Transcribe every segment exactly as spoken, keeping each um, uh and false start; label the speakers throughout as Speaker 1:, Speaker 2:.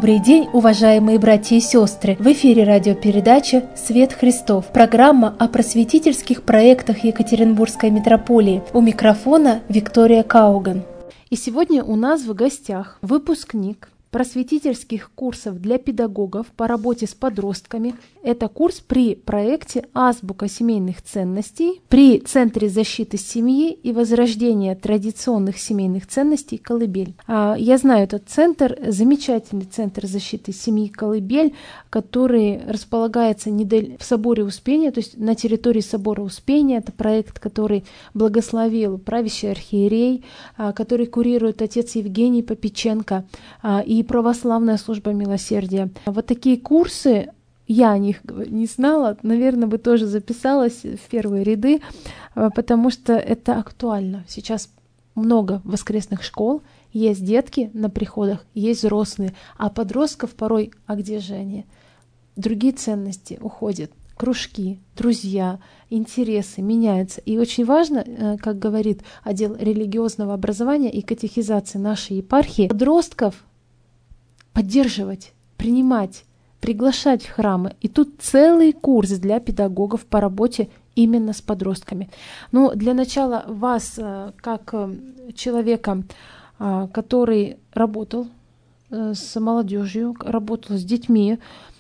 Speaker 1: Добрый день, уважаемые братья и сестры! В эфире радиопередача «Свет Христов». Программа о просветительских проектах Екатеринбургской митрополии. У микрофона Виктория Кауган. И сегодня у нас в гостях выпускник просветительских курсов для педагогов по работе с подростками. Это курс при проекте «Азбука семейных ценностей» при Центре защиты семьи и возрождения традиционных семейных ценностей «Колыбель». Я знаю этот центр, замечательный центр защиты семьи «Колыбель», который располагается в соборе Успения, то есть на территории собора Успения. Это проект, который благословил правящий архиерей, который курирует отец Евгений Попеченко и православная служба милосердия. Вот такие курсы, я о них не знала, наверное, бы тоже записалась в первые ряды, потому что это актуально. Сейчас много воскресных школ, есть детки на приходах, есть взрослые, а подростков порой, а где же они? Другие ценности уходят. Кружки, друзья, интересы меняются. И очень важно, как говорит отдел религиозного образования и катехизации нашей епархии, подростков поддерживать, принимать, приглашать в храмы. И тут целый курс для педагогов по работе именно с подростками. Но для начала вас, как человека, который работал с молодежью, работал с детьми,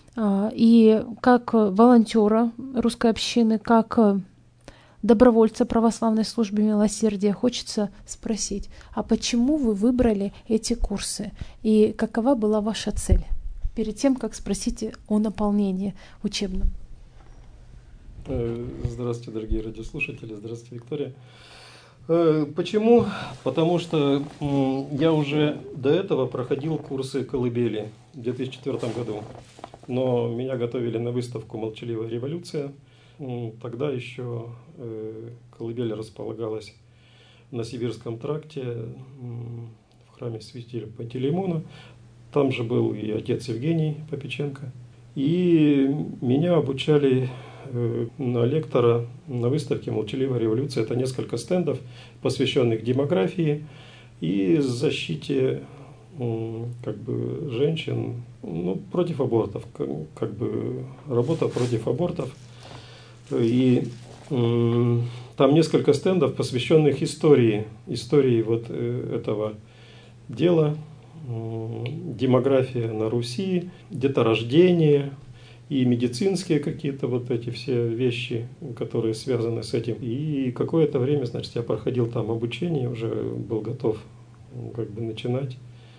Speaker 1: и как волонтера русской общины, как добровольца православной службы милосердия, хочется спросить, а почему вы выбрали эти курсы и какова была ваша цель? Перед тем, как спросить о наполнении учебном.
Speaker 2: Здравствуйте, дорогие радиослушатели, здравствуйте, Виктория. Почему? Потому что я уже до этого проходил курсы «Колыбели» в две тысячи четвёртом году, но меня готовили на выставку «Молчаливая революция». Тогда еще колыбель располагалась на Сибирском тракте в храме святителя Пантелеймона. Там же был и отец Евгений Попеченко. И меня обучали на лектора на выставке «Молчаливая революция». Это несколько стендов, посвященных демографии и защите как бы женщин, ну, против абортов, как бы работа против абортов. И э, там несколько стендов, посвященных истории, истории вот э, этого дела, э, демография на Руси, деторождение и медицинские какие-то вот эти все вещи, которые связаны с этим. И какое-то время, значит, я проходил там обучение, уже был готов как бы начинать.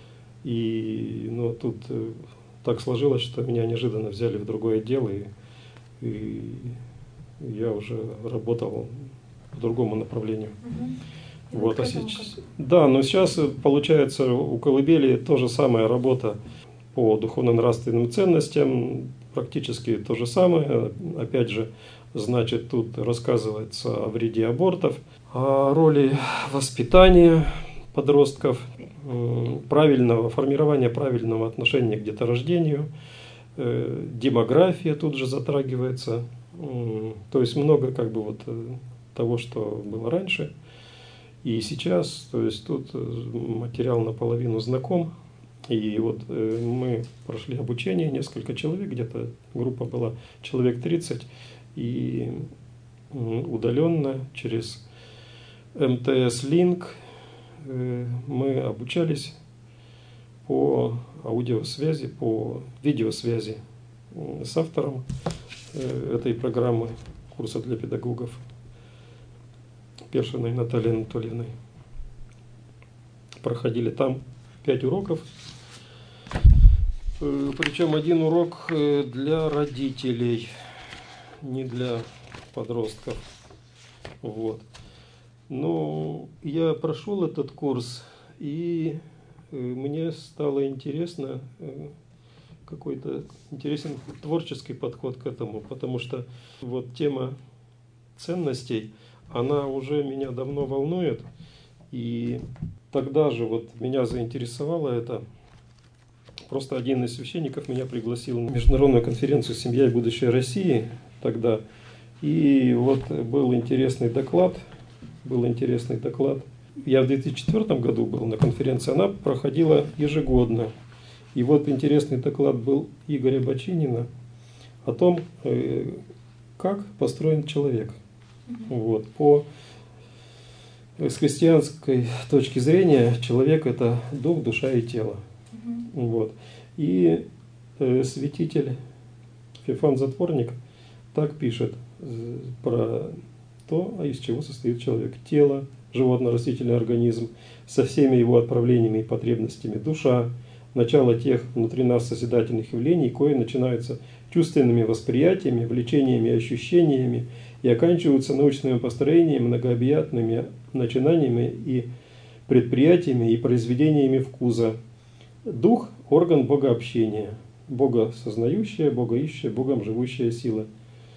Speaker 2: И ну, тут э, так сложилось, что меня неожиданно взяли в другое дело, и, и я уже работал по другому направлению. Угу. Вот, а сейчас, да, но сейчас получается у колыбели то же самая работа по духовно-нравственным ценностям, практически то же самое. Опять же, значит, тут рассказывается о вреде абортов, о роли воспитания подростков, правильного формирования правильного отношения к деторождению, демография тут же затрагивается. То есть много как бы вот того, что было раньше и сейчас. То есть тут материал наполовину знаком. И вот мы прошли обучение, несколько человек, где-то группа была человек тридцать, и удаленно через эм тэ эс-линк мы обучались по аудиосвязи, по видеосвязи с автором этой программы курса для педагогов Першиной Натальей Анатольевной. Проходили там пять уроков, причем один урок для родителей, не для подростков. Вот. Но я прошел этот курс, и мне стало интересно, какой-то интересен творческий подход к этому, потому что вот тема ценностей, она уже меня давно волнует, и тогда же вот меня заинтересовало это. Просто один из священников меня пригласил на международную конференцию «Семья и будущее России» тогда, и вот был интересный доклад, был интересный доклад. Я в две тысячи четвёртом году был на конференции, она проходила ежегодно. И вот интересный доклад был Игоря Бочинина о том, как построен человек. Вот. По, с христианской точки зрения человек – это дух, душа и тело. Вот. И э, святитель Феофан Затворник так пишет про то, из чего состоит человек. Тело, животно-растительный организм со всеми его отправлениями и потребностями, душа, начало тех внутри нас созидательных явлений, кое начинаются чувственными восприятиями, влечениями, ощущениями и оканчиваются научными построениями, многообъятными начинаниями и предприятиями и произведениями вкуса. Дух – орган богообщения, богосознающая, богоищущая, богом живущая сила.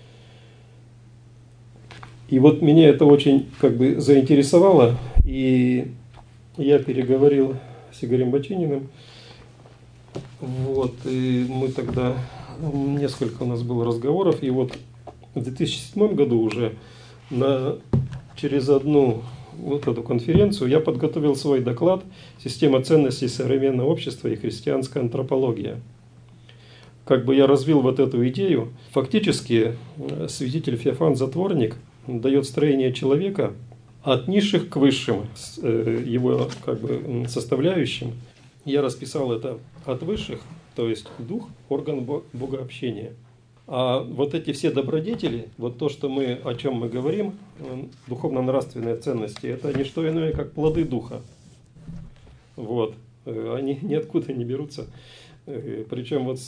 Speaker 2: И вот меня это очень как бы заинтересовало, и я переговорил с Игорем Бочининым. Вот, и мы тогда, несколько у нас было разговоров, и вот в две тысячи седьмом году уже на, через одну вот эту конференцию я подготовил свой доклад «Система ценностей современного общества и христианская антропология». Как бы я развил вот эту идею. Фактически святитель Феофан Затворник дает строение человека от низших к высшим, его как бы составляющим. Я расписал это от высших, то есть дух, орган богообщения. А вот эти все добродетели, вот то, что мы, о чем мы говорим, духовно-нравственные ценности, это не что иное, как плоды духа. Вот. Они ниоткуда не берутся. Причем вот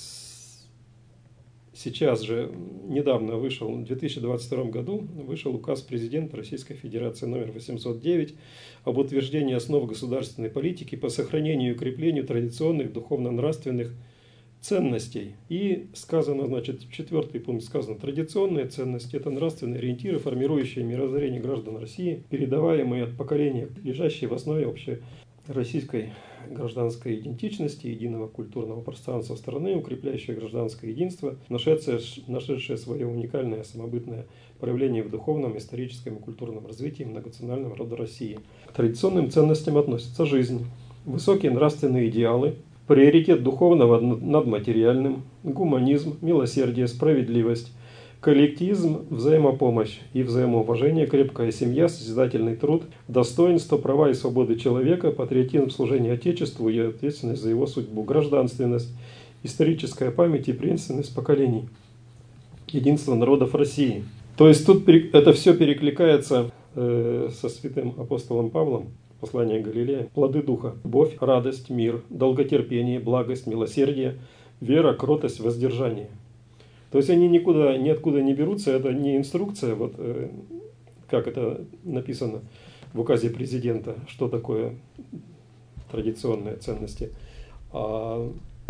Speaker 2: сейчас же, недавно вышел, в две тысячи двадцать втором году, вышел указ президента Российской Федерации номер восемьсот девять об утверждении основ государственной политики по сохранению и укреплению традиционных духовно-нравственных ценностей. И сказано, значит, четвертый пункт сказано: традиционные ценности – это нравственные ориентиры, формирующие мировоззрение граждан России, передаваемые от поколения, лежащие в основе общей российской гражданской идентичности, единого культурного пространства страны, укрепляющее гражданское единство, нашедшее, нашедшее свое уникальное самобытное проявление в духовном, историческом и культурном развитии многонационального рода России. К традиционным ценностям относятся жизнь, высокие нравственные идеалы, приоритет духовного над материальным, гуманизм, милосердие, справедливость, коллективизм, взаимопомощь и взаимоуважение, крепкая семья, созидательный труд, достоинство, права и свободы человека, патриотизм, служение Отечеству и ответственность за его судьбу, гражданственность, историческая память и преемственность поколений, единство народов России. То есть тут это все перекликается э, со святым апостолом Павлом, послание Галилея. Плоды духа: любовь, радость, мир, долготерпение, благость, милосердие, вера, кротость, воздержание. То есть они никуда, ниоткуда не берутся, это не инструкция, вот как это написано в указе президента, что такое традиционные ценности, а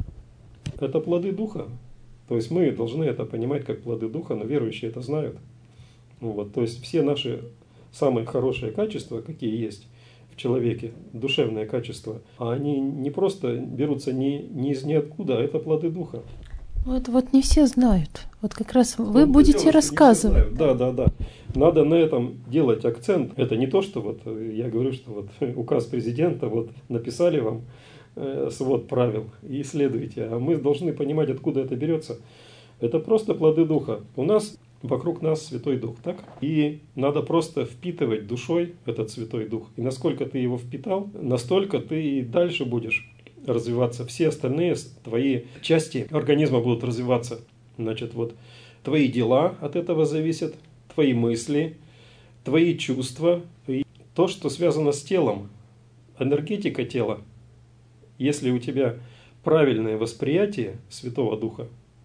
Speaker 2: это плоды духа. То есть мы должны это понимать как плоды духа, но верующие это знают. Вот, то есть все наши самые хорошие качества, какие есть в человеке, душевные качества, они не просто берутся ни, ни из ниоткуда, а это плоды духа.
Speaker 1: Вот, вот не все знают. Вот как раз вы ну, будете дело, рассказывать.
Speaker 2: Да, да, да. Надо на этом делать акцент. Это не то, что вот я говорю, что вот указ президента, вот написали вам э, свод правил и следуйте. А мы должны понимать, откуда это берется. Это просто плоды духа. У нас вокруг нас Святой Дух, так? И надо просто впитывать душой этот Святой Дух. И насколько ты его впитал, настолько ты и дальше будешь развиваться. Все остальные твои части организма будут развиваться. Значит, вот твои дела от этого зависят, твои мысли, твои чувства, и то, что связано с телом, энергетика тела. Если у тебя правильное восприятие Святого Духа,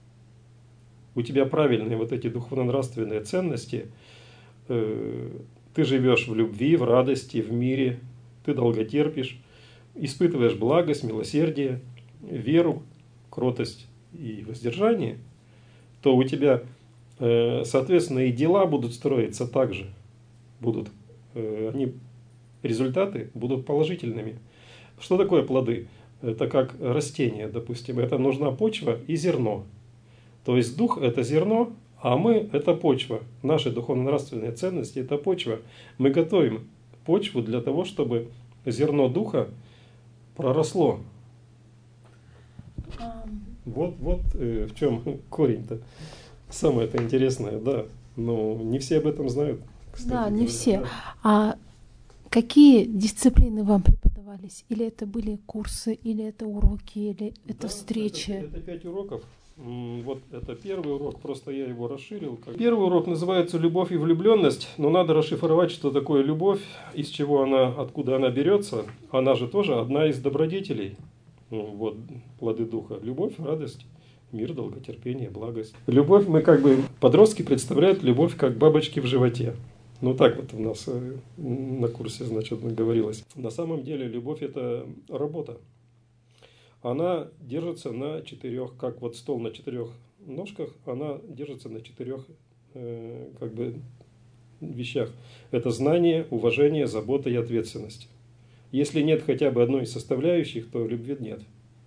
Speaker 2: у тебя правильные вот эти духовно-нравственные ценности, э, ты живешь в любви, в радости, в мире, ты долготерпишь, испытываешь благость, милосердие, веру, кротость и воздержание, то у тебя, э, соответственно, и дела будут строиться так же. Будут, э, они, результаты будут положительными. Что такое плоды? Это как растение, допустим. Это нужна почва и зерно. То есть дух – это зерно, а мы – это почва. Наши духовно-нравственные ценности – это почва. Мы готовим почву для того, чтобы зерно духа проросло. Вот, вот э, в чем корень-то. Самое-то интересное, да. Но не все об этом знают, кстати.
Speaker 1: Да, не
Speaker 2: говоря.
Speaker 1: все.
Speaker 2: Да.
Speaker 1: А какие дисциплины вам преподавались? Или это были курсы, или это уроки, или это
Speaker 2: Да,
Speaker 1: встречи?
Speaker 2: Это, это пять уроков. Вот это первый урок, просто я его расширил. Первый урок называется «Любовь и влюбленность», но надо расшифровать, что такое любовь, из чего она, откуда она берется. Она же тоже одна из добродетелей. Вот, плоды духа. Любовь, радость, мир, долготерпение, благость. Любовь, мы как бы, подростки представляют любовь как бабочки в животе. Ну так вот у нас на курсе, значит, говорилось. На самом деле любовь – это работа. Она держится на четырех, как вот стол на четырех ножках, она держится на четырех э, как бы вещах. Это знание, уважение, забота и ответственность. Если нет хотя бы одной из составляющих, то любви нет.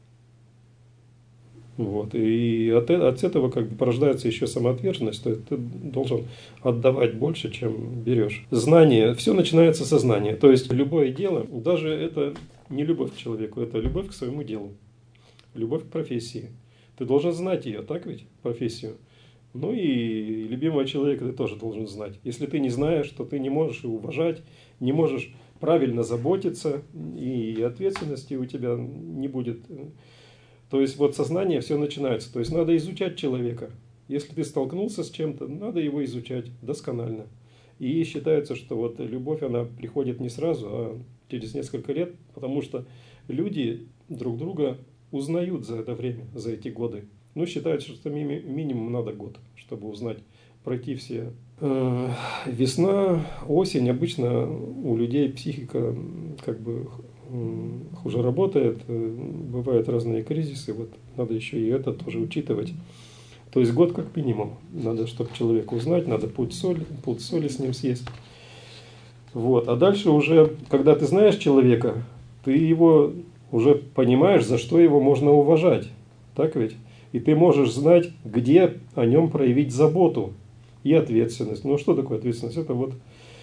Speaker 2: Вот. И от, от этого как бы порождается еще самоотверженность, то есть ты должен отдавать больше, чем берешь. Знание, все начинается со знания. То есть любое дело, даже это не любовь к человеку, это любовь к своему делу. Любовь к профессии. Ты должен знать ее, так ведь, профессию? Ну и любимого человека ты тоже должен знать. Если ты не знаешь, то ты не можешь его уважать, не можешь правильно заботиться, и ответственности у тебя не будет. То есть вот сознание все начинается. То есть надо изучать человека. Если ты столкнулся с чем-то, надо его изучать досконально. И считается, что вот любовь, она приходит не сразу, а через несколько лет, потому что люди друг друга узнают за это время, за эти годы. Ну, считается, что ми- минимум надо год, чтобы узнать, пройти все. Э, весна, осень, обычно у людей психика как бы хуже работает, бывают разные кризисы, вот надо еще и это тоже учитывать. То есть год как минимум, надо, чтобы человека узнать, надо путь соли, путь соли с ним съесть. Вот. А дальше уже, когда ты знаешь человека, ты его уже понимаешь, за что его можно уважать. Так ведь? И ты можешь знать, где о нем проявить заботу и ответственность. Ну, что такое ответственность? Это вот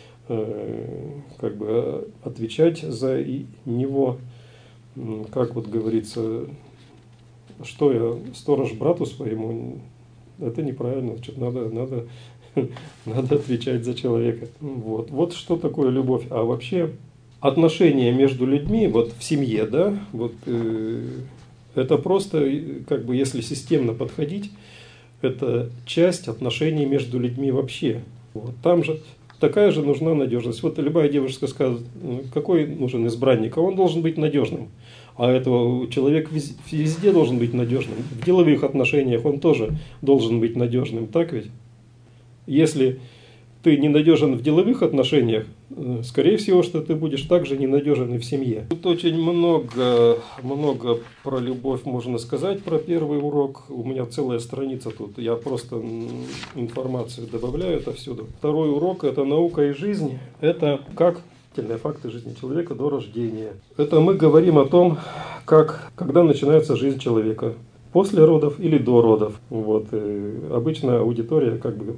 Speaker 2: э, как бы отвечать за него, как вот говорится, что я сторож брату своему, это неправильно. Значит, надо, надо, надо отвечать за человека. Вот. Вот что такое любовь. А вообще отношения между людьми, вот в семье, да, вот э, это просто, как бы, если системно подходить, это часть отношений между людьми вообще. Вот. Там же такая же нужна надежность. Вот любая девушка скажет, какой нужен избранник, а он должен быть надежным. А этого человек везде должен быть надежным. В деловых отношениях он тоже должен быть надежным, так ведь? Если ты ненадежен в деловых отношениях, скорее всего, что ты будешь также ненадежен и в семье. Тут очень много, много про любовь можно сказать, про первый урок. У меня целая страница тут, я просто информацию добавляю отовсюду. Второй урок – это наука и жизнь. Это как факты жизни человека до рождения. Это мы говорим о том, как, когда начинается жизнь человека. После родов или до родов. Вот. И обычно аудитория как бы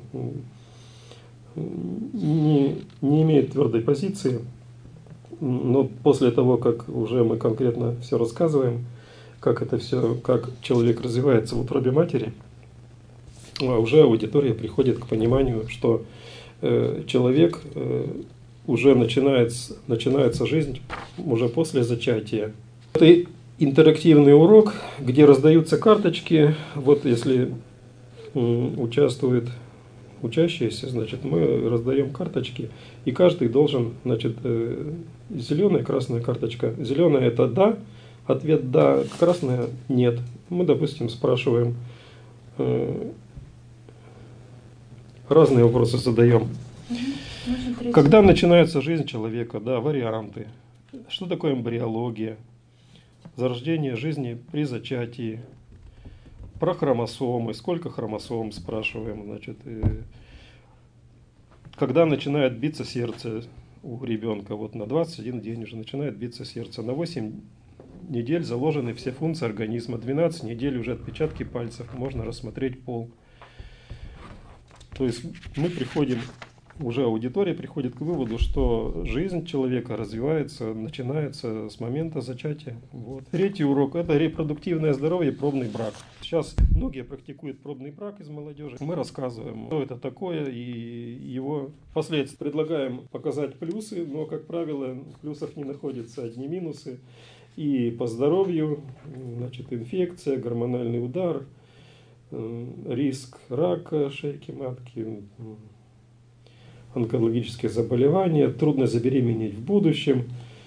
Speaker 2: не, не имеет твердой позиции, но после того, как уже мы конкретно все рассказываем, как это все, как человек развивается в утробе матери, уже аудитория приходит к пониманию, что э, человек э, уже начинается, начинается жизнь уже после зачатия. Это интерактивный урок, где раздаются карточки. Вот если э, участвует учащиеся, значит, мы раздаем карточки, и каждый должен, значит, э, зеленая, красная карточка. Зеленая – это «да», ответ «да», красная – «нет». Мы, допустим, спрашиваем, э, разные вопросы задаем. Когда начинается жизнь человека, да, варианты. Что такое эмбриология? Зарождение жизни при зачатии. Про хромосомы. Сколько хромосом, спрашиваем. Значит, когда начинает биться сердце у ребенка? Вот на двадцать один день уже начинает биться сердце. На восемь недель заложены все функции организма. двенадцать недель уже отпечатки пальцев. Можно рассмотреть пол. То есть мы приходим уже аудитория приходит к выводу, что жизнь человека развивается, начинается с момента зачатия. Вот. Третий урок – это репродуктивное здоровье, пробный брак. Сейчас многие практикуют пробный брак из молодежи. Мы рассказываем, что это такое и его последствия. Предлагаем показать плюсы, но, как правило, в плюсах не находятся одни минусы. И по здоровью, значит, инфекция, гормональный удар, риск рака шейки матки, онкологические заболевания, трудно забеременеть в будущем.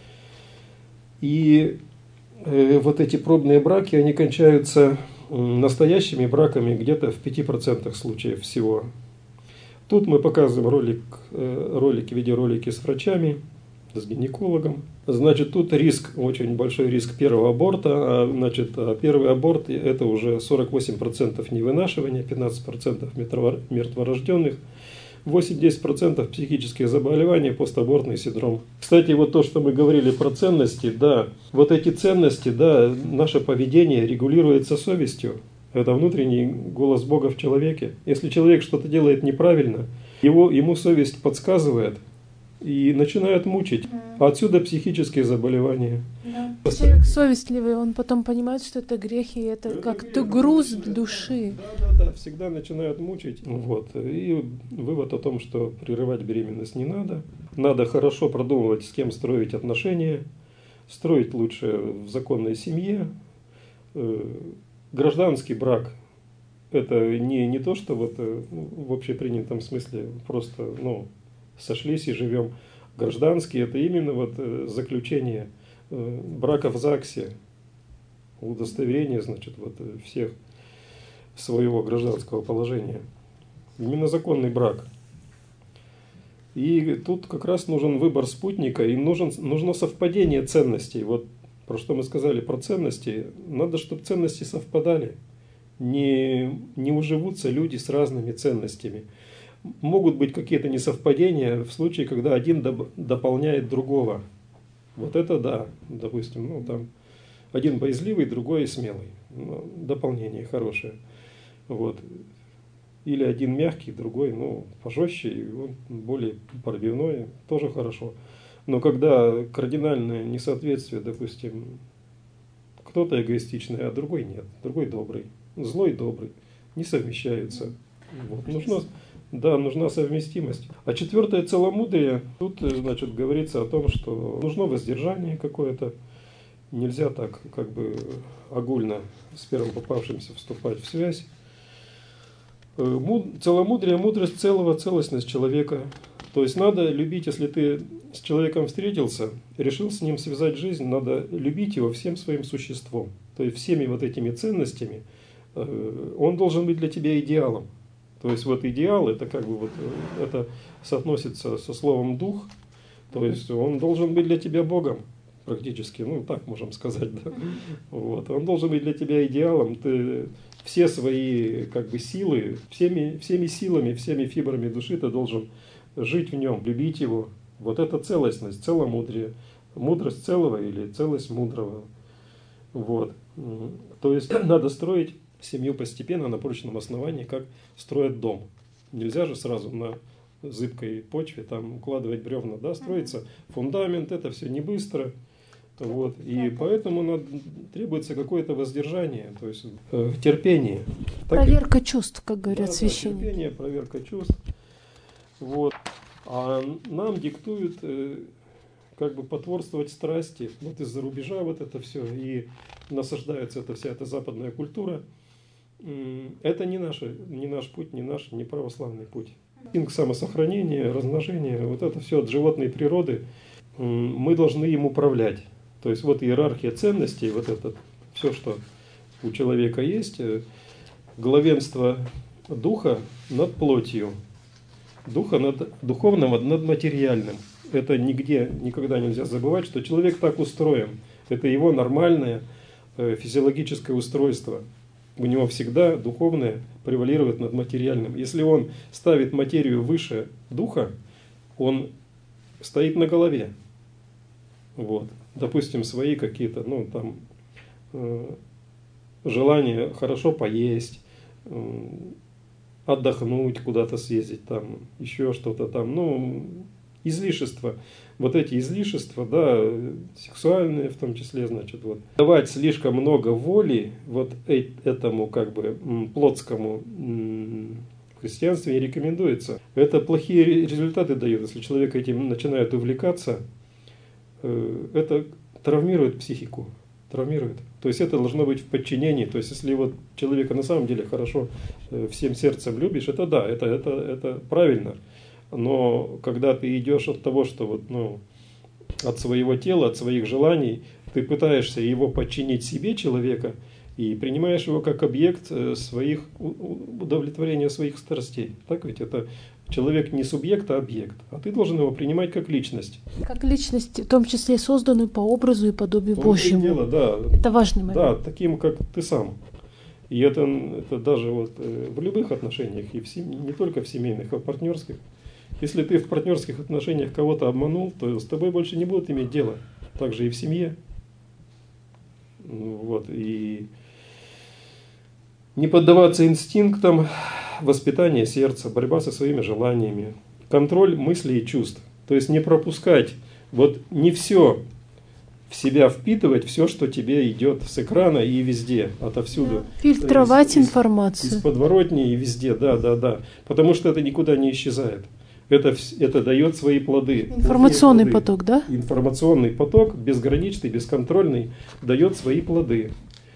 Speaker 2: И э, вот эти пробные браки, они кончаются настоящими браками где-то в пяти процентах случаев всего. Тут мы показываем ролик, э, ролики, видеоролики с врачами, с гинекологом. Значит, тут риск, очень большой риск первого аборта. А, значит, первый аборт – это уже сорок восемь процентов невынашивания, пятнадцать процентов мертворожденных, восемь-десять процентов психические заболевания, постабортный синдром. Кстати, вот то, что мы говорили про ценности, да, вот эти ценности, да, наше поведение регулируется совестью. Это внутренний голос Бога в человеке. Если человек что-то делает неправильно, его, ему совесть подсказывает и начинает мучить. А отсюда психические заболевания.
Speaker 1: Да. Человек совестливый, он потом понимает, что это грех, и это, это как-то груз души.
Speaker 2: Да, да, да, всегда начинают мучить. Вот. И вывод о том, что прерывать беременность не надо. Надо хорошо продумывать, с кем строить отношения. Строить лучше в законной семье. Гражданский брак – это не, не то, что вот в общепринятом смысле просто, ну, сошлись и живем. Гражданский – это именно вот заключение брака в ЗАГСе, удостоверение, значит, вот всех своего гражданского положения. Именно законный брак. И тут как раз нужен выбор спутника, и нужен, нужно совпадение ценностей. Вот про что мы сказали про ценности. Надо, чтобы ценности совпадали. Не, не уживутся люди с разными ценностями. Могут быть какие-то несовпадения в случае, когда один дополняет другого. Вот это да, допустим, ну там один боязливый, другой смелый. Ну, дополнение хорошее. Вот. Или один мягкий, другой, ну, пожестче, и он более пробивной, тоже хорошо. Но когда кардинальное несоответствие, допустим, кто-то эгоистичный, а другой нет, другой добрый, злой добрый, не совмещаются. Вот. Нужно, да, нужна совместимость. А четвертое целомудрие, тут, значит, говорится о том, что нужно воздержание какое-то. Нельзя так, как бы, огульно с первым попавшимся вступать в связь. Целомудрие, мудрость целого, целостность человека. То есть надо любить, если ты с человеком встретился, решил с ним связать жизнь, надо любить его всем своим существом. То есть всеми вот этими ценностями. Он должен быть для тебя идеалом. То есть вот идеал, это как бы вот, это соотносится со словом дух. То есть он должен быть для тебя Богом. Практически, ну так можем сказать, да. Вот. Он должен быть для тебя идеалом. Ты все свои как бы силы, всеми, всеми силами, всеми фибрами души ты должен жить в нем, любить его. Вот это целостность, целомудрие. Мудрость целого или целость мудрого. Вот. То есть надо строить семью постепенно на прочном основании, как строят дом. Нельзя же сразу на зыбкой почве там укладывать бревна, да, строится фундамент, это все не быстро. Вот. И поэтому надо, требуется какое-то воздержание, то есть э, терпение.
Speaker 1: Проверка так, чувств, как говорят
Speaker 2: да,
Speaker 1: священники.
Speaker 2: Да, терпение, проверка чувств. Вот. А нам диктуют э, как бы потворствовать страсти. Вот из-за рубежа вот это все. И насаждается эта вся эта западная культура. Это не, наше, не наш путь, не наш, не православный путь. Инстинкт самосохранения, размножения, вот это все от животной природы. Мы должны им управлять. То есть вот иерархия ценностей, вот это все, что у человека есть, главенство духа над плотью, духа над духовным над материальным. Это нигде никогда нельзя забывать, что человек так устроен. Это его нормальное физиологическое устройство. У него всегда духовное превалирует над материальным. Если он ставит материю выше духа, он стоит на голове. Вот. Допустим, свои какие-то, ну, там, э, желания хорошо поесть, э, отдохнуть, куда-то съездить, там, еще что-то там, ну, излишества. Вот эти излишества, да, сексуальные в том числе, значит, вот. Давать слишком много воли вот этому, как бы, плотскому в христианстве не рекомендуется. Это плохие результаты дает, если человек этим начинает увлекаться, это травмирует психику. Травмирует. То есть это должно быть в подчинении. То есть если вот человека на самом деле хорошо всем сердцем любишь, это да, это, это, это правильно. Но когда ты идешь от того, что вот, ну, от своего тела, от своих желаний, ты пытаешься его подчинить себе, человека, и принимаешь его как объект своих удовлетворения своих страстей. Так ведь это человек не субъект, а объект. А ты должен его принимать как личность.
Speaker 1: Как личность, в том числе созданную по образу и подобию
Speaker 2: ну,
Speaker 1: Божьему.
Speaker 2: Дело, да.
Speaker 1: Это важный момент.
Speaker 2: Да, таким, как ты сам. И это, это даже вот в любых отношениях, и в семье, не только в семейных, а в партнерских. Если ты в партнерских отношениях кого-то обманул, то с тобой больше не будут иметь дела. Также и в семье. Вот. И не поддаваться инстинктам, воспитание сердца, борьба со своими желаниями, контроль мыслей и чувств. То есть не пропускать, вот не все в себя впитывать, все, что тебе идет с экрана и везде, отовсюду.
Speaker 1: Да. Фильтровать
Speaker 2: из,
Speaker 1: информацию.
Speaker 2: Из, из подворотни и везде, да, да, да. Потому что это никуда не исчезает. Это, это дает свои плоды.
Speaker 1: Информационный
Speaker 2: плоды.
Speaker 1: поток, да?
Speaker 2: Информационный поток, безграничный, бесконтрольный, дает свои плоды.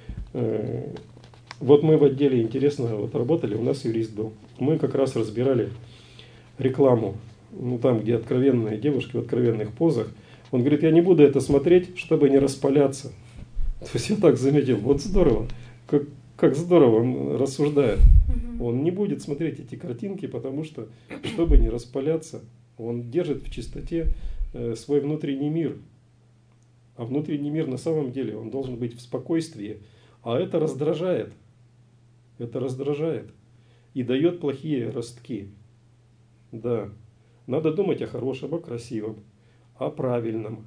Speaker 2: Вот мы в отделе, интересно, вот работали, у нас юрист был. Мы как раз разбирали рекламу, ну там, где откровенные девушки в откровенных позах. Он говорит, я не буду это смотреть, чтобы не распаляться. То есть я так заметил, вот здорово, как, как здорово он рассуждает. Он не будет смотреть эти картинки, потому что, чтобы не распаляться, он держит в чистоте э, свой внутренний мир. А внутренний мир на самом деле, он должен быть в спокойствии. А это раздражает. Это раздражает. И дает плохие ростки. Да. Надо думать о хорошем, о красивом, о правильном.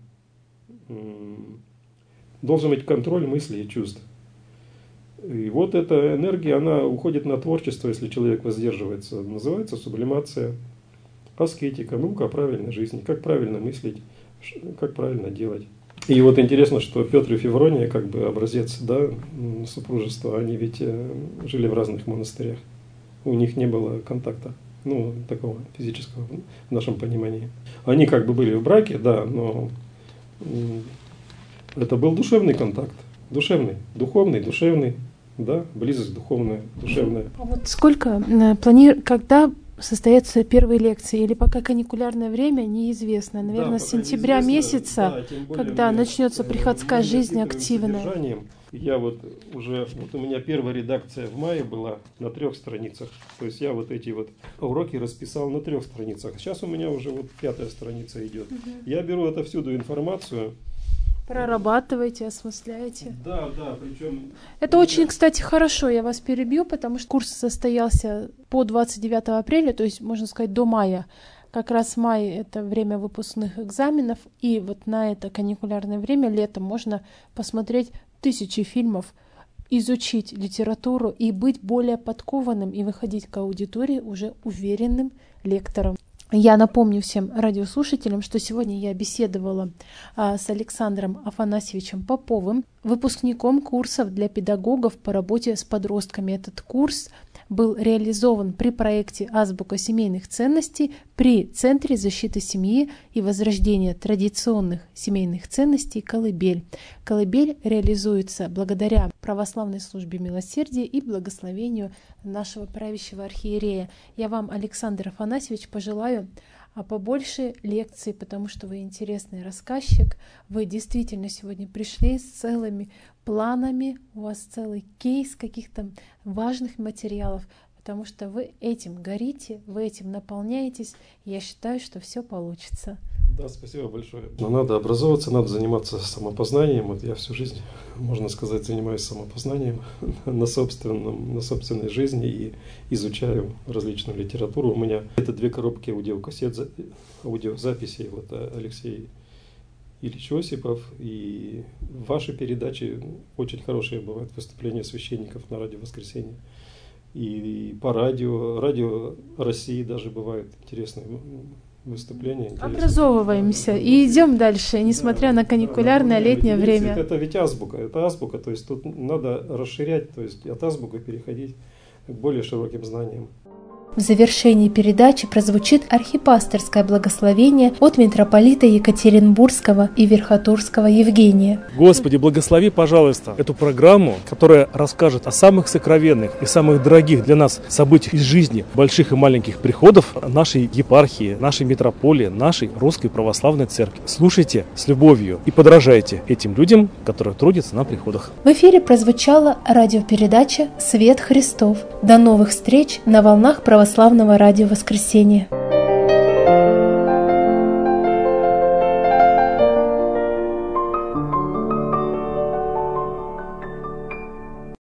Speaker 2: Должен быть контроль мыслей и чувств. И вот эта энергия, она уходит на творчество, если человек воздерживается. Называется сублимация, аскетика, наука о правильной жизни, как правильно мыслить, как правильно делать. И вот интересно, что Петр и Феврония, как бы образец, да, супружества, они ведь жили в разных монастырях. У них не было контакта, ну, такого физического в нашем понимании. Они как бы были в браке, да, но это был душевный контакт. Душевный, духовный, душевный, да, близость духовная, душевная.
Speaker 1: А вот сколько планируется, когда состоятся первые лекции, или пока каникулярное время неизвестно, наверное,
Speaker 2: да,
Speaker 1: с сентября месяца, да, когда мы, начнется приходская жизнь активная.
Speaker 2: Я вот уже, вот у меня первая редакция в мае была на трех страницах, то есть я вот эти вот уроки расписал на трех страницах. Сейчас у меня уже вот пятая страница идет. Угу. Я беру отовсюду информацию.
Speaker 1: Прорабатываете, осмысляете.
Speaker 2: Да, да, причем...
Speaker 1: Это очень, кстати, хорошо, я вас перебью, потому что курс состоялся по двадцать девятого апреля, то есть, можно сказать, до мая. Как раз май — это время выпускных экзаменов, и вот на это каникулярное время, летом, можно посмотреть тысячи фильмов, изучить литературу и быть более подкованным, и выходить к аудитории уже уверенным лектором. Я напомню всем радиослушателям, что сегодня я беседовала а, с Александром Афанасьевичем Поповым, выпускником курсов для педагогов по работе с подростками. Этот курс был реализован при проекте «Азбука семейных ценностей» при Центре защиты семьи и возрождения традиционных семейных ценностей «Колыбель». «Колыбель» реализуется благодаря православной службе милосердия и благословению нашего правящего архиерея. Я вам, Александр Афанасьевич, пожелаю побольше лекций, потому что вы интересный рассказчик. Вы действительно сегодня пришли с целыми планами, у вас целый кейс каких-то важных материалов, потому что вы этим горите, вы этим наполняетесь. Я считаю, что все получится.
Speaker 2: Да, спасибо большое. Но надо образовываться, надо заниматься самопознанием. Вот я всю жизнь, можно сказать, занимаюсь самопознанием на собственном, на собственной жизни и изучаю различную литературу. У меня это две коробки аудиокассет, аудиозаписей. Вот Алексей Ильич Осипов, и ваши передачи, очень хорошие бывают выступления священников на радио «Воскресенье». и по радио, радио России даже бывают интересные выступления. Интересные.
Speaker 1: Образовываемся и идем дальше, несмотря на каникулярное летнее время.
Speaker 2: Это ведь азбука, это азбука, то есть тут надо расширять, то есть от азбуки переходить к более широким знаниям.
Speaker 1: В завершении передачи прозвучит архипасторское благословение от митрополита Екатеринбургского и Верхотурского Евгения.
Speaker 3: Господи, благослови, пожалуйста, эту программу, которая расскажет о самых сокровенных и самых дорогих для нас событиях из жизни больших и маленьких приходов нашей епархии, нашей митрополии, нашей Русской Православной Церкви. Слушайте с любовью и подражайте этим людям, которые трудятся на приходах.
Speaker 1: В эфире прозвучала радиопередача «Свет Христов». До новых встреч на волнах Православного радио «Воскресенье».